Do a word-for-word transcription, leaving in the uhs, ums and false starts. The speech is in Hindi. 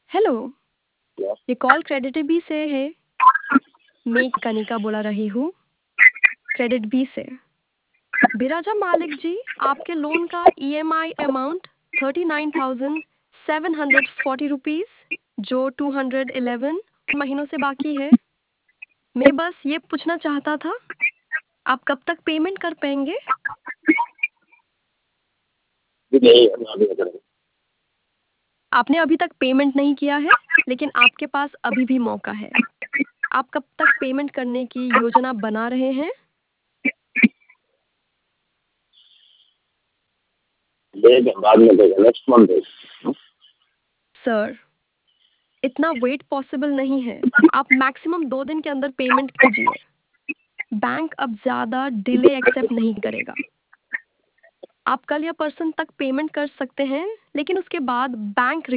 हेलो, ये कॉल क्रेडिट बी से है। मैं कनिका बोला रही हूँ, क्रेडिट बी से। बिराजा मालिक जी, आपके लोन का EMI amount thirty nine thousand seven hundred forty rupees जो टू हंड्रेड इलेवन महीनों से बाकी है। मैं बस ये पूछना चाहता था, आप कब तक पेमेंट कर पाएंगे? नहीं, हम अभी नहीं करेंगे। आपने अभी तक पेमेंट नहीं किया है, लेकिन आपके पास अभी भी मौका है। आप कब तक पेमेंट करने की योजना बना रहे हैं? देख बाद में देगा, नेक्स्ट मंथ देगा। सर, इतना वेट पॉसिबल नहीं है। आप मैक्सिमम दो दिन के अंदर पेमेंट कीजिए। बैंक अब ज़्यादा डिले एक्सेप्ट नहीं करेगा। आप कल या परसों तक पेमेंट कर सकते हैं, लेकिन उसके बाद बैंक